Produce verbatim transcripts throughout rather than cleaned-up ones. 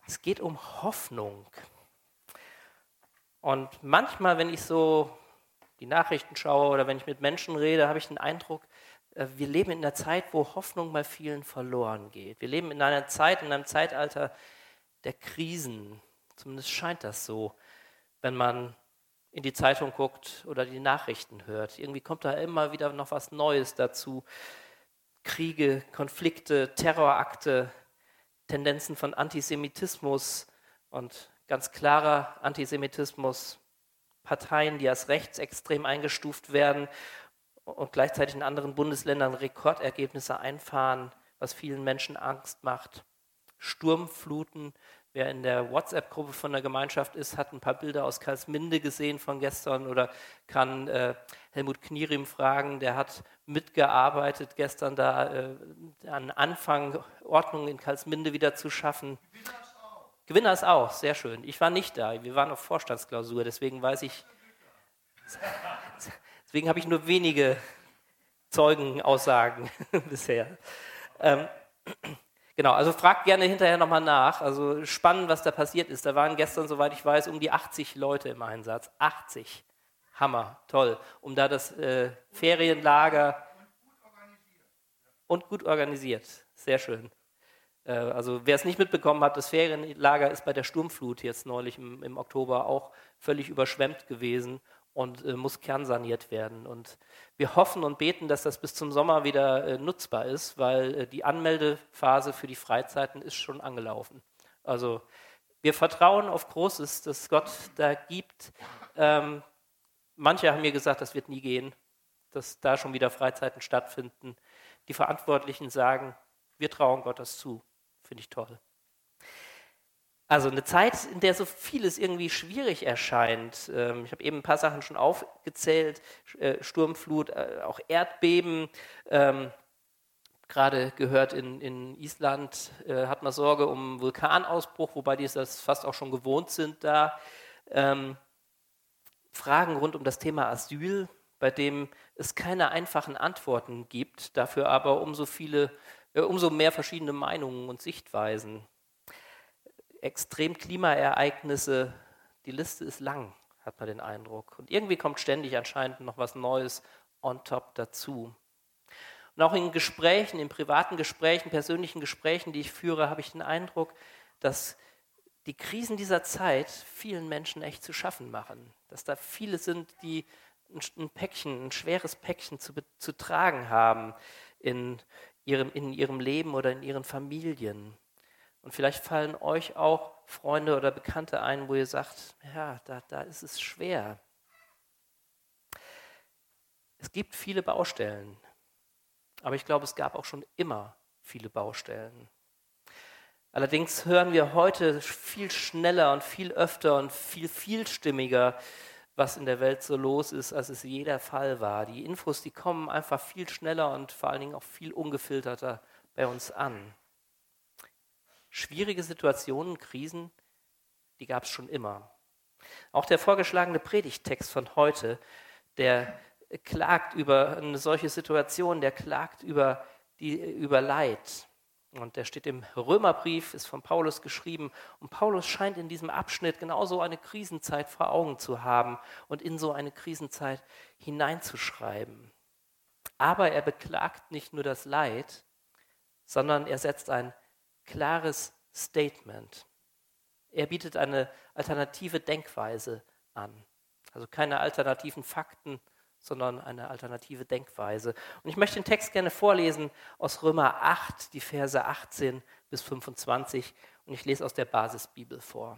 Es geht um Hoffnung. Und manchmal, wenn ich so die Nachrichten schaue oder wenn ich mit Menschen rede, habe ich den Eindruck, äh, wir leben in einer Zeit, wo Hoffnung bei vielen verloren geht. Wir leben in einer Zeit, in einem Zeitalter der Krisen. Zumindest scheint das so, wenn man in die Zeitung guckt oder die Nachrichten hört. Irgendwie kommt da immer wieder noch was Neues dazu. Kriege, Konflikte, Terrorakte, Tendenzen von Antisemitismus und ganz klarer Antisemitismus, Parteien, die als rechtsextrem eingestuft werden und gleichzeitig in anderen Bundesländern Rekordergebnisse einfahren, was vielen Menschen Angst macht. Sturmfluten. Wer in der WhatsApp-Gruppe von der Gemeinschaft ist, hat ein paar Bilder aus Karlsminde gesehen von gestern oder kann äh, Helmut Knierim fragen, der hat mitgearbeitet gestern da äh, an Anfang Ordnung in Karlsminde wieder zu schaffen. Gewinner ist auch, sehr schön. Ich war nicht da, wir waren auf Vorstandsklausur, deswegen weiß ich, deswegen habe ich nur wenige Zeugenaussagen bisher. Ähm, Genau, also fragt gerne hinterher nochmal nach. Also spannend, was da passiert ist. Da waren gestern, soweit ich weiß, um die achtzig Leute im Einsatz. achtzig. Hammer, toll. Um da das äh, Ferienlager und gut organisiert. Sehr schön. Äh, also wer es nicht mitbekommen hat, das Ferienlager ist bei der Sturmflut jetzt neulich im, im Oktober auch völlig überschwemmt gewesen und äh, muss kernsaniert werden. Und wir hoffen und beten, dass das bis zum Sommer wieder äh, nutzbar ist, weil äh, die Anmeldephase für die Freizeiten ist schon angelaufen. Also wir vertrauen auf Großes, dass Gott da gibt. Ähm, manche haben mir gesagt, das wird nie gehen, dass da schon wieder Freizeiten stattfinden. Die Verantwortlichen sagen, wir trauen Gott das zu. Finde ich toll. Also eine Zeit, in der so vieles irgendwie schwierig erscheint. Ich habe eben ein paar Sachen schon aufgezählt, Sturmflut, auch Erdbeben. Gerade gehört, in, in Island hat man Sorge um Vulkanausbruch, wobei die das fast auch schon gewohnt sind da. Fragen rund um das Thema Asyl, bei dem es keine einfachen Antworten gibt, dafür aber umso viele, umso mehr verschiedene Meinungen und Sichtweisen. Extremklimaereignisse, die Liste ist lang, hat man den Eindruck. Und irgendwie kommt ständig anscheinend noch was Neues on top dazu. Und auch in Gesprächen, in privaten Gesprächen, persönlichen Gesprächen, die ich führe, habe ich den Eindruck, dass die Krisen dieser Zeit vielen Menschen echt zu schaffen machen. Dass da viele sind, die ein Päckchen, ein schweres Päckchen zu, zu tragen haben in ihrem, in ihrem Leben oder in ihren Familien. Und vielleicht fallen euch auch Freunde oder Bekannte ein, wo ihr sagt, ja, da, da ist es schwer. Es gibt viele Baustellen, aber ich glaube, es gab auch schon immer viele Baustellen. Allerdings hören wir heute viel schneller und viel öfter und viel vielstimmiger, was in der Welt so los ist, als es je der Fall war. Die Infos, die kommen einfach viel schneller und vor allen Dingen auch viel ungefilterter bei uns an. Schwierige Situationen, Krisen, die gab es schon immer. Auch der vorgeschlagene Predigttext von heute, der klagt über eine solche Situation, der klagt über, die, über Leid. Und der steht im Römerbrief, ist von Paulus geschrieben. Und Paulus scheint in diesem Abschnitt genauso eine Krisenzeit vor Augen zu haben und in so eine Krisenzeit hineinzuschreiben. Aber er beklagt nicht nur das Leid, sondern er setzt ein klares Statement. Er bietet eine alternative Denkweise an. Also keine alternativen Fakten, sondern eine alternative Denkweise. Und ich möchte den Text gerne vorlesen aus Römer acht, die Verse achtzehn bis fünfundzwanzig. Und ich lese aus der Basisbibel vor.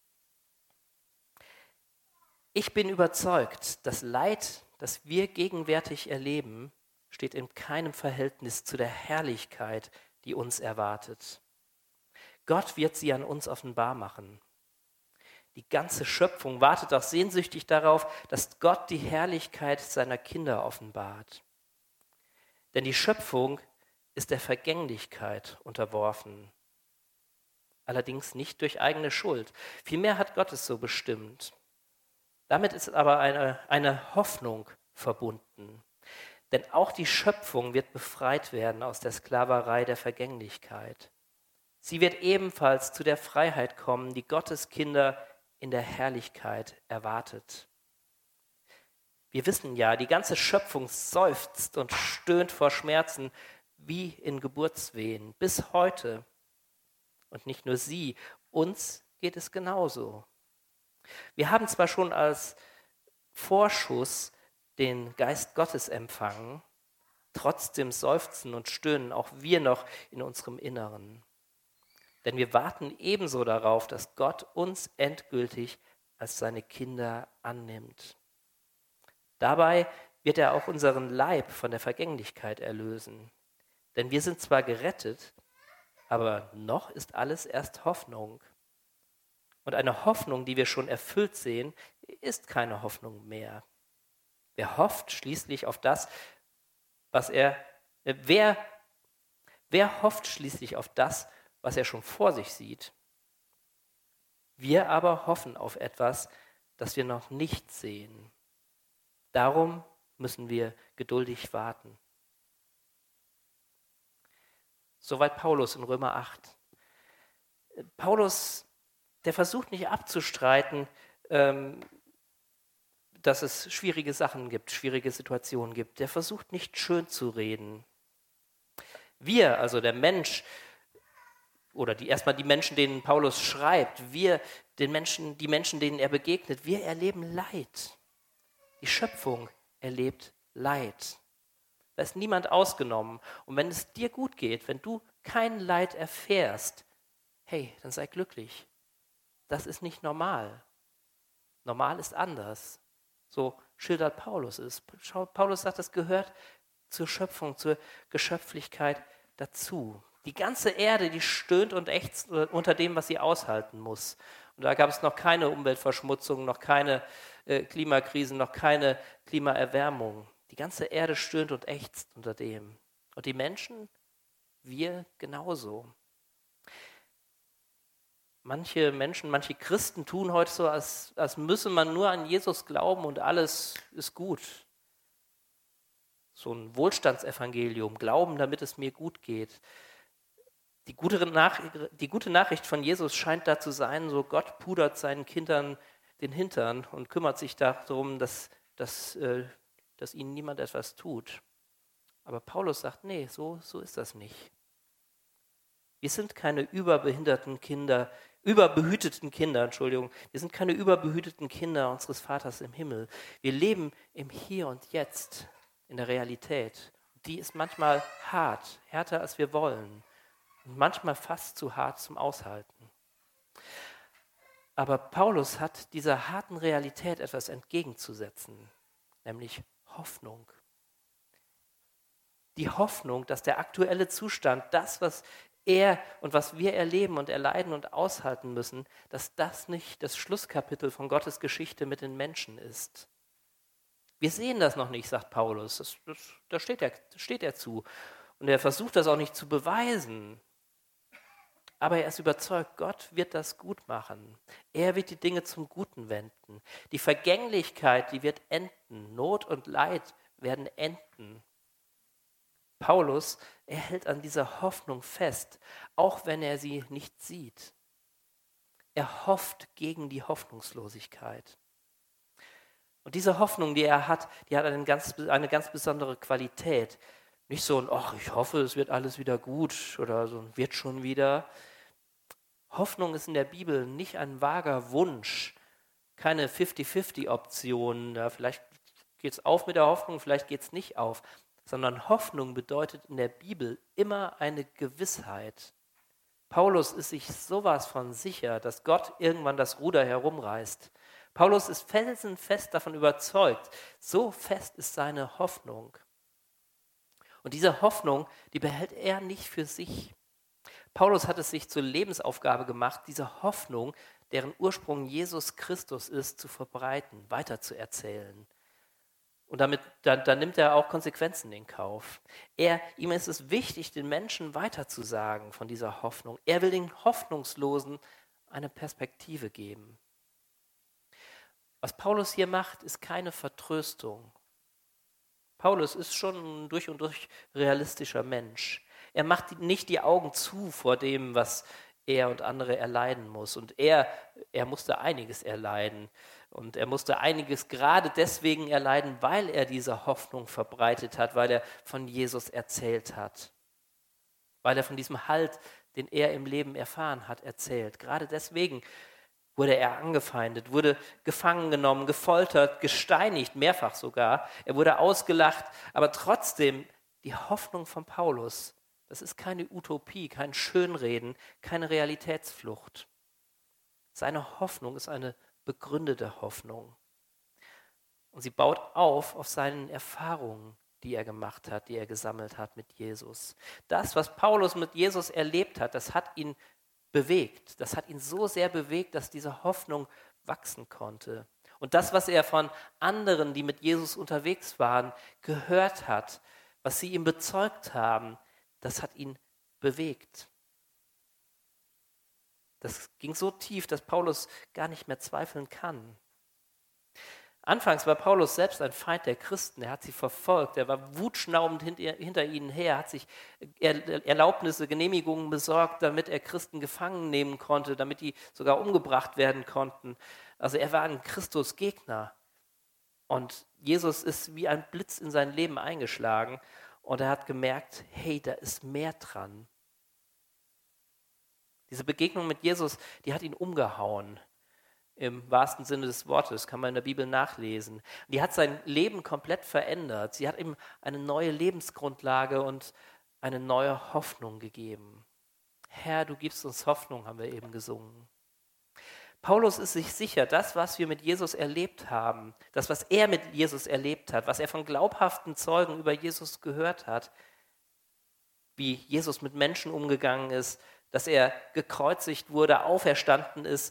Ich bin überzeugt, das Leid, das wir gegenwärtig erleben, steht in keinem Verhältnis zu der Herrlichkeit, die uns erwartet. Gott wird sie an uns offenbar machen. Die ganze Schöpfung wartet auch sehnsüchtig darauf, dass Gott die Herrlichkeit seiner Kinder offenbart. Denn die Schöpfung ist der Vergänglichkeit unterworfen. Allerdings nicht durch eigene Schuld. Vielmehr hat Gott es so bestimmt. Damit ist aber eine, eine Hoffnung verbunden. Denn auch die Schöpfung wird befreit werden aus der Sklaverei der Vergänglichkeit. Sie wird ebenfalls zu der Freiheit kommen, die Gottes Kinder in der Herrlichkeit erwartet. Wir wissen ja, die ganze Schöpfung seufzt und stöhnt vor Schmerzen wie in Geburtswehen bis heute. Und nicht nur sie, uns geht es genauso. Wir haben zwar schon als Vorschuss den Geist Gottes empfangen, trotzdem seufzen und stöhnen auch wir noch in unserem Inneren. Denn wir warten ebenso darauf, dass Gott uns endgültig als seine Kinder annimmt. Dabei wird er auch unseren Leib von der Vergänglichkeit erlösen. Denn wir sind zwar gerettet, aber noch ist alles erst Hoffnung. Und eine Hoffnung, die wir schon erfüllt sehen, ist keine Hoffnung mehr. Wer hofft schließlich auf das, was er, äh, wer, wer hofft schließlich auf das, was er schon vor sich sieht? Wir aber hoffen auf etwas, das wir noch nicht sehen. Darum müssen wir geduldig warten. Soweit Paulus in Römer acht. Paulus, der versucht nicht abzustreiten, ähm, dass es schwierige Sachen gibt, schwierige Situationen gibt. Der versucht nicht schön zu reden. Wir, also der Mensch, oder die, erstmal die Menschen, denen Paulus schreibt, wir, den Menschen, die Menschen, denen er begegnet, wir erleben Leid. Die Schöpfung erlebt Leid. Da ist niemand ausgenommen. Und wenn es dir gut geht, wenn du kein Leid erfährst, hey, dann sei glücklich. Das ist nicht normal. Normal ist anders. So schildert Paulus es. Paulus sagt, das gehört zur Schöpfung, zur Geschöpflichkeit dazu. Die ganze Erde, die stöhnt und ächzt unter dem, was sie aushalten muss. Und da gab es noch keine Umweltverschmutzung, noch keine äh, Klimakrisen, noch keine Klimaerwärmung. Die ganze Erde stöhnt und ächzt unter dem. Und die Menschen, wir genauso. Manche Menschen, manche Christen tun heute so, als, als müsse man nur an Jesus glauben und alles ist gut. So ein Wohlstandsevangelium, glauben, damit es mir gut geht. Die gute, Nach- die gute Nachricht von Jesus scheint da zu sein, so Gott pudert seinen Kindern den Hintern und kümmert sich darum, dass, dass, äh, dass ihnen niemand etwas tut. Aber Paulus sagt, nee, so, so ist das nicht. Wir sind keine überbehinderten Kinder, überbehüteten Kinder, Entschuldigung. Wir sind keine überbehüteten Kinder unseres Vaters im Himmel. Wir leben im Hier und Jetzt, in der Realität. Die ist manchmal hart, härter als wir wollen. Und manchmal fast zu hart zum Aushalten. Aber Paulus hat dieser harten Realität etwas entgegenzusetzen, nämlich Hoffnung. Die Hoffnung, dass der aktuelle Zustand, das, was er und was wir erleben und erleiden und aushalten müssen, dass das nicht das Schlusskapitel von Gottes Geschichte mit den Menschen ist. Wir sehen das noch nicht, sagt Paulus. Das, das, da steht er, steht er zu. Und er versucht das auch nicht zu beweisen. Aber er ist überzeugt, Gott wird das gut machen. Er wird die Dinge zum Guten wenden. Die Vergänglichkeit, die wird enden. Not und Leid werden enden. Paulus, er hält an dieser Hoffnung fest, auch wenn er sie nicht sieht. Er hofft gegen die Hoffnungslosigkeit. Und diese Hoffnung, die er hat, die hat eine ganz, eine ganz besondere Qualität. Nicht so ein, ach, ich hoffe, es wird alles wieder gut oder so ein wird schon wieder. Hoffnung ist in der Bibel nicht ein vager Wunsch, keine fifty-fifty-Option. Ja, vielleicht geht es auf mit der Hoffnung, vielleicht geht es nicht auf. Sondern Hoffnung bedeutet in der Bibel immer eine Gewissheit. Paulus ist sich sowas von sicher, dass Gott irgendwann das Ruder herumreißt. Paulus ist felsenfest davon überzeugt. So fest ist seine Hoffnung. Und diese Hoffnung, die behält er nicht für sich. Paulus hat es sich zur Lebensaufgabe gemacht, diese Hoffnung, deren Ursprung Jesus Christus ist, zu verbreiten, weiterzuerzählen. Und damit, dann, dann nimmt er auch Konsequenzen in Kauf. Er, ihm ist es wichtig, den Menschen weiterzusagen von dieser Hoffnung. Er will den Hoffnungslosen eine Perspektive geben. Was Paulus hier macht, ist keine Vertröstung. Paulus ist schon ein durch und durch realistischer Mensch. Er macht nicht die Augen zu vor dem, was er und andere erleiden muss. Und er, er musste einiges erleiden. Und er musste einiges gerade deswegen erleiden, weil er diese Hoffnung verbreitet hat, weil er von Jesus erzählt hat. Weil er von diesem Halt, den er im Leben erfahren hat, erzählt. Gerade deswegen wurde er angefeindet, wurde gefangen genommen, gefoltert, gesteinigt, mehrfach sogar. Er wurde ausgelacht, aber trotzdem die Hoffnung von Paulus, das ist keine Utopie, kein Schönreden, keine Realitätsflucht. Seine Hoffnung ist eine begründete Hoffnung. Und sie baut auf auf seinen Erfahrungen, die er gemacht hat, die er gesammelt hat mit Jesus. Das, was Paulus mit Jesus erlebt hat, das hat ihn bewegt. Das hat ihn so sehr bewegt, dass diese Hoffnung wachsen konnte. Und das, was er von anderen, die mit Jesus unterwegs waren, gehört hat, was sie ihm bezeugt haben, das hat ihn bewegt. Das ging so tief, dass Paulus gar nicht mehr zweifeln kann. Anfangs war Paulus selbst ein Feind der Christen. Er hat sie verfolgt. Er war wutschnaubend hinter ihnen her, hat sich Erlaubnisse, Genehmigungen besorgt, damit er Christen gefangen nehmen konnte, damit die sogar umgebracht werden konnten. Also er war ein Christusgegner. Und Jesus ist wie ein Blitz in sein Leben eingeschlagen. Und er hat gemerkt, hey, da ist mehr dran. Diese Begegnung mit Jesus, die hat ihn umgehauen. Im wahrsten Sinne des Wortes, kann man in der Bibel nachlesen. Die hat sein Leben komplett verändert. Sie hat ihm eine neue Lebensgrundlage und eine neue Hoffnung gegeben. Herr, du gibst uns Hoffnung, haben wir eben gesungen. Paulus ist sich sicher, das, was wir mit Jesus erlebt haben, das, was er mit Jesus erlebt hat, was er von glaubhaften Zeugen über Jesus gehört hat, wie Jesus mit Menschen umgegangen ist, dass er gekreuzigt wurde, auferstanden ist,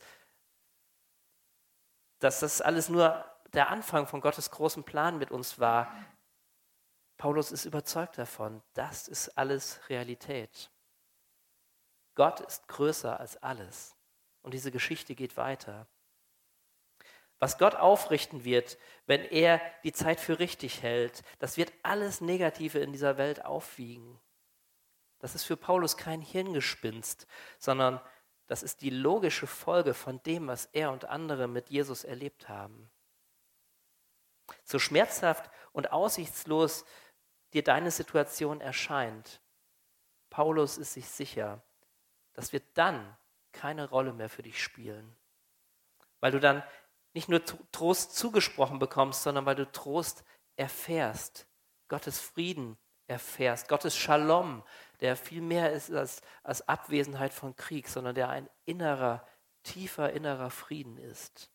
dass das alles nur der Anfang von Gottes großen Plan mit uns war. Paulus ist überzeugt davon, das ist alles Realität. Gott ist größer als alles und diese Geschichte geht weiter. Was Gott aufrichten wird, wenn er die Zeit für richtig hält, das wird alles Negative in dieser Welt aufwiegen. Das ist für Paulus kein Hirngespinst, sondern das ist die logische Folge von dem, was er und andere mit Jesus erlebt haben. So schmerzhaft und aussichtslos dir deine Situation erscheint, Paulus ist sich sicher, das wird dann keine Rolle mehr für dich spielen. Weil du dann nicht nur Trost zugesprochen bekommst, sondern weil du Trost erfährst, Gottes Frieden erfährst, Gottes Shalom, der viel mehr ist als, als Abwesenheit von Krieg, sondern der ein innerer, tiefer innerer Frieden ist.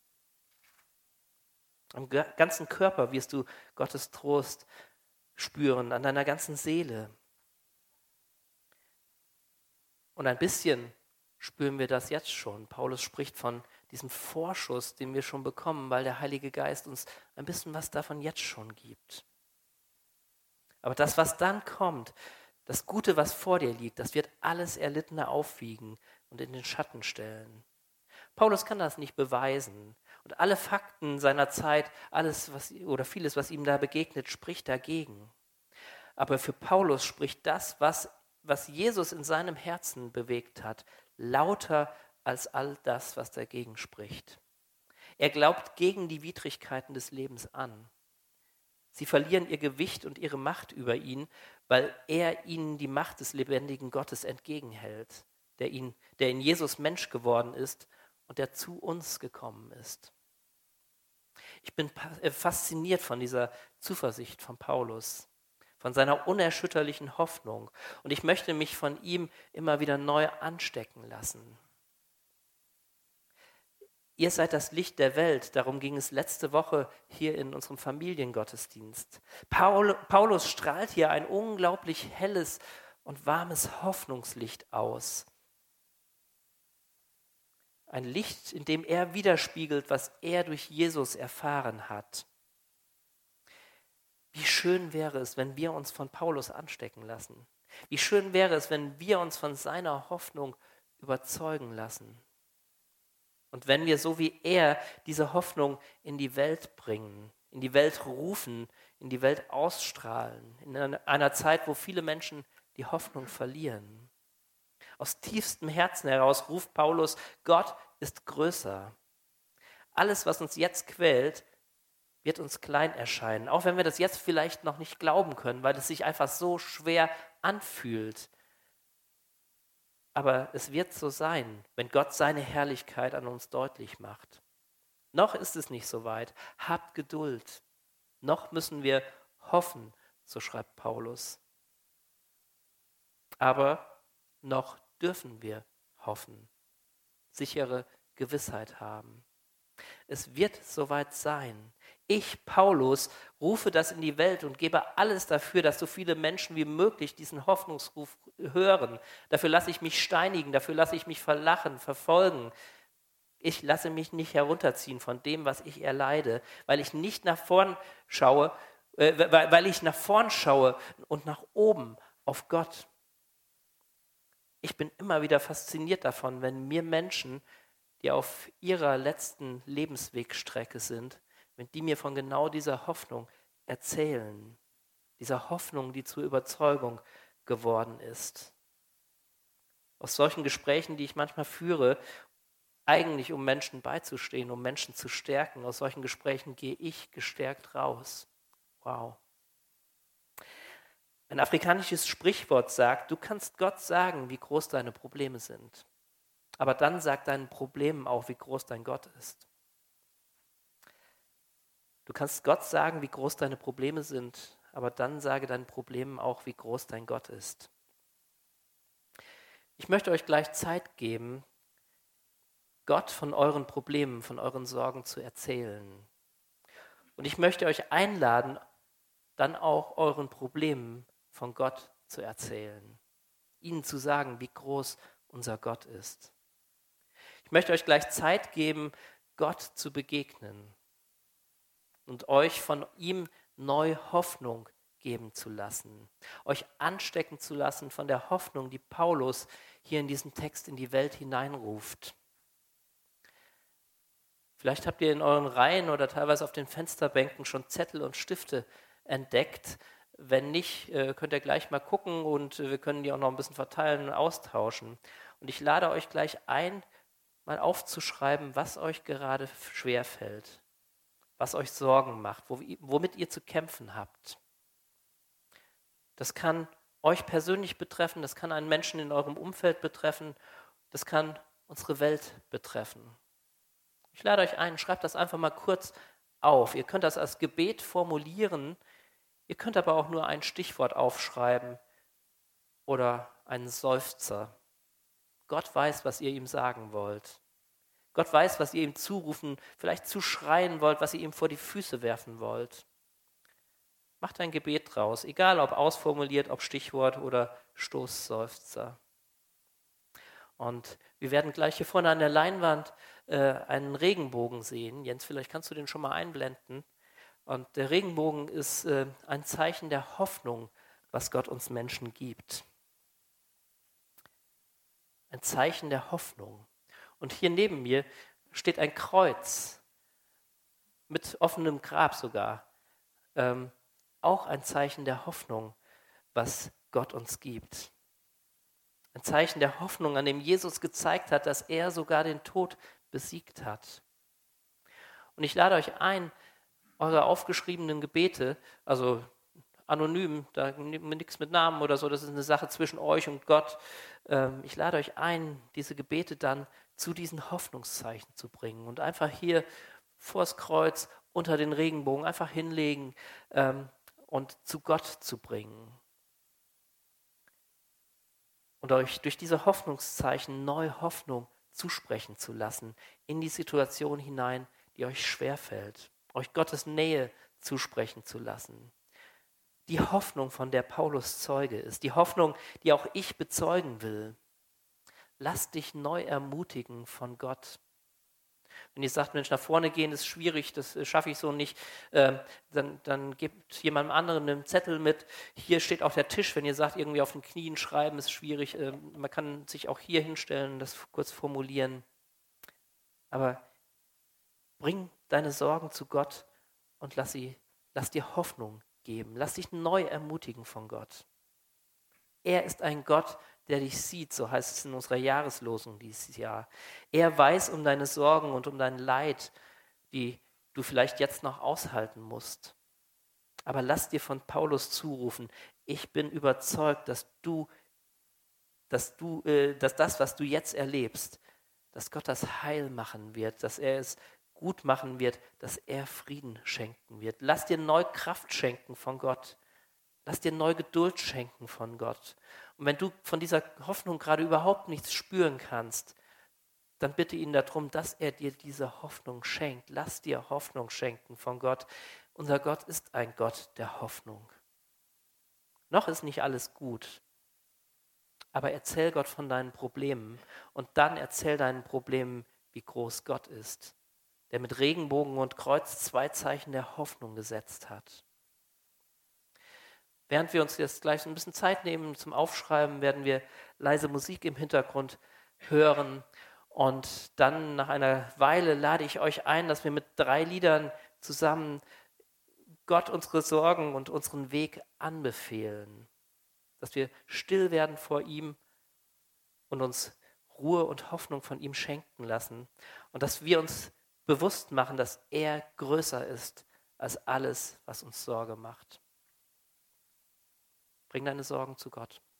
Am ganzen Körper wirst du Gottes Trost spüren, an deiner ganzen Seele. Und ein bisschen spüren wir das jetzt schon. Paulus spricht von diesem Vorschuss, den wir schon bekommen, weil der Heilige Geist uns ein bisschen was davon jetzt schon gibt. Aber das, was dann kommt, das Gute, was vor dir liegt, das wird alles Erlittene aufwiegen und in den Schatten stellen. Paulus kann das nicht beweisen. Und alle Fakten seiner Zeit, alles was, oder vieles, was ihm da begegnet, spricht dagegen. Aber für Paulus spricht das, was, was Jesus in seinem Herzen bewegt hat, lauter als all das, was dagegen spricht. Er glaubt gegen die Widrigkeiten des Lebens an. Sie verlieren ihr Gewicht und ihre Macht über ihn, weil er ihnen die Macht des lebendigen Gottes entgegenhält, der, ihn, der in Jesus Mensch geworden ist und der zu uns gekommen ist. Ich bin fasziniert von dieser Zuversicht von Paulus, von seiner unerschütterlichen Hoffnung. Und ich möchte mich von ihm immer wieder neu anstecken lassen. Ihr seid das Licht der Welt, darum ging es letzte Woche hier in unserem Familiengottesdienst. Paul, Paulus strahlt hier ein unglaublich helles und warmes Hoffnungslicht aus. Ein Licht, in dem er widerspiegelt, was er durch Jesus erfahren hat. Wie schön wäre es, wenn wir uns von Paulus anstecken lassen. Wie schön wäre es, wenn wir uns von seiner Hoffnung überzeugen lassen. Und wenn wir so wie er diese Hoffnung in die Welt bringen, in die Welt rufen, in die Welt ausstrahlen, in einer Zeit, wo viele Menschen die Hoffnung verlieren. Aus tiefstem Herzen heraus ruft Paulus, Gott ist größer. Alles, was uns jetzt quält, wird uns klein erscheinen, auch wenn wir das jetzt vielleicht noch nicht glauben können, weil es sich einfach so schwer anfühlt. Aber es wird so sein, wenn Gott seine Herrlichkeit an uns deutlich macht. Noch ist es nicht so weit. Habt Geduld. Noch müssen wir hoffen, so schreibt Paulus. Aber noch dürfen wir hoffen, sichere Gewissheit haben. Es wird soweit sein. Ich, Paulus, rufe das in die Welt und gebe alles dafür, dass so viele Menschen wie möglich diesen Hoffnungsruf hören. Dafür lasse ich mich steinigen, dafür lasse ich mich verlachen, verfolgen. Ich lasse mich nicht herunterziehen von dem, was ich erleide, weil ich nicht nach vorn schaue, äh, weil, weil ich nach vorn schaue und nach oben auf Gott. Ich bin immer wieder fasziniert davon, wenn mir Menschen, die auf ihrer letzten Lebenswegstrecke sind, wenn die mir von genau dieser Hoffnung erzählen, dieser Hoffnung, die zur Überzeugung geworden ist. Aus solchen Gesprächen, die ich manchmal führe, eigentlich um Menschen beizustehen, um Menschen zu stärken, aus solchen Gesprächen gehe ich gestärkt raus. Wow. Ein afrikanisches Sprichwort sagt, du kannst Gott sagen, wie groß deine Probleme sind. Aber dann sag deinen Problemen auch, wie groß dein Gott ist. Du kannst Gott sagen, wie groß deine Probleme sind, aber dann sage deinen Problemen auch, wie groß dein Gott ist. Ich möchte euch gleich Zeit geben, Gott von euren Problemen, von euren Sorgen zu erzählen. Und ich möchte euch einladen, dann auch euren Problemen von Gott zu erzählen. Ihnen zu sagen, wie groß unser Gott ist. Ich möchte euch gleich Zeit geben, Gott zu begegnen und euch von ihm neu Hoffnung geben zu lassen, euch anstecken zu lassen von der Hoffnung, die Paulus hier in diesem Text in die Welt hineinruft. Vielleicht habt ihr in euren Reihen oder teilweise auf den Fensterbänken schon Zettel und Stifte entdeckt. Wenn nicht, könnt ihr gleich mal gucken und wir können die auch noch ein bisschen verteilen und austauschen. Und ich lade euch gleich ein, mal aufzuschreiben, was euch gerade schwerfällt, was euch Sorgen macht, womit ihr zu kämpfen habt. Das kann euch persönlich betreffen, das kann einen Menschen in eurem Umfeld betreffen, das kann unsere Welt betreffen. Ich lade euch ein, schreibt das einfach mal kurz auf. Ihr könnt das als Gebet formulieren, ihr könnt aber auch nur ein Stichwort aufschreiben oder einen Seufzer. Gott weiß, was ihr ihm sagen wollt. Gott weiß, was ihr ihm zurufen, vielleicht zuschreien wollt, was ihr ihm vor die Füße werfen wollt. Macht ein Gebet draus, egal ob ausformuliert, ob Stichwort oder Stoßseufzer. Und wir werden gleich hier vorne an der Leinwand äh, einen Regenbogen sehen. Jens, vielleicht kannst du den schon mal einblenden. Und der Regenbogen ist äh, ein Zeichen der Hoffnung, was Gott uns Menschen gibt. Ein Zeichen der Hoffnung. Und hier neben mir steht ein Kreuz mit offenem Grab sogar. Ähm, auch ein Zeichen der Hoffnung, was Gott uns gibt. Ein Zeichen der Hoffnung, an dem Jesus gezeigt hat, dass er sogar den Tod besiegt hat. Und ich lade euch ein, eure aufgeschriebenen Gebete, also anonym, da nichts mit Namen oder so, das ist eine Sache zwischen euch und Gott. Ähm, ich lade euch ein, diese Gebete dann zu diesen Hoffnungszeichen zu bringen und einfach hier vors Kreuz unter den Regenbogen einfach hinlegen ähm, und zu Gott zu bringen. Und euch durch diese Hoffnungszeichen neue Hoffnung zusprechen zu lassen in die Situation hinein, die euch schwerfällt. Euch Gottes Nähe zusprechen zu lassen. Die Hoffnung, von der Paulus Zeuge ist. Die Hoffnung, die auch ich bezeugen will. Lass dich neu ermutigen von Gott. Wenn ihr sagt, Mensch, nach vorne gehen ist schwierig, das schaffe ich so nicht, äh, dann, dann gebt jemandem anderen einen Zettel mit. Hier steht auch der Tisch, wenn ihr sagt, irgendwie auf den Knien schreiben ist schwierig. Äh, man kann sich auch hier hinstellen und das kurz formulieren. Aber bring deine Sorgen zu Gott und lass, sie, lass dir Hoffnung geben. Lass dich neu ermutigen von Gott. Er ist ein Gott, der dich sieht, so heißt es in unserer Jahreslosung dieses Jahr. Er weiß um deine Sorgen und um dein Leid, die du vielleicht jetzt noch aushalten musst. Aber lass dir von Paulus zurufen, ich bin überzeugt, dass du, dass du, äh, dass das, was du jetzt erlebst, dass Gott das heil machen wird, dass er es gut machen wird, dass er Frieden schenken wird. Lass dir neu Kraft schenken von Gott. Lass dir neu Geduld schenken von Gott. Und wenn du von dieser Hoffnung gerade überhaupt nichts spüren kannst, dann bitte ihn darum, dass er dir diese Hoffnung schenkt. Lass dir Hoffnung schenken von Gott. Unser Gott ist ein Gott der Hoffnung. Noch ist nicht alles gut, aber erzähl Gott von deinen Problemen und dann erzähl deinen Problemen, wie groß Gott ist, der mit Regenbogen und Kreuz zwei Zeichen der Hoffnung gesetzt hat. Während wir uns jetzt gleich ein bisschen Zeit nehmen zum Aufschreiben, werden wir leise Musik im Hintergrund hören. Und dann nach einer Weile lade ich euch ein, dass wir mit drei Liedern zusammen Gott unsere Sorgen und unseren Weg anbefehlen. Dass wir still werden vor ihm und uns Ruhe und Hoffnung von ihm schenken lassen. Und dass wir uns bewusst machen, dass er größer ist als alles, was uns Sorge macht. Bring deine Sorgen zu Gott.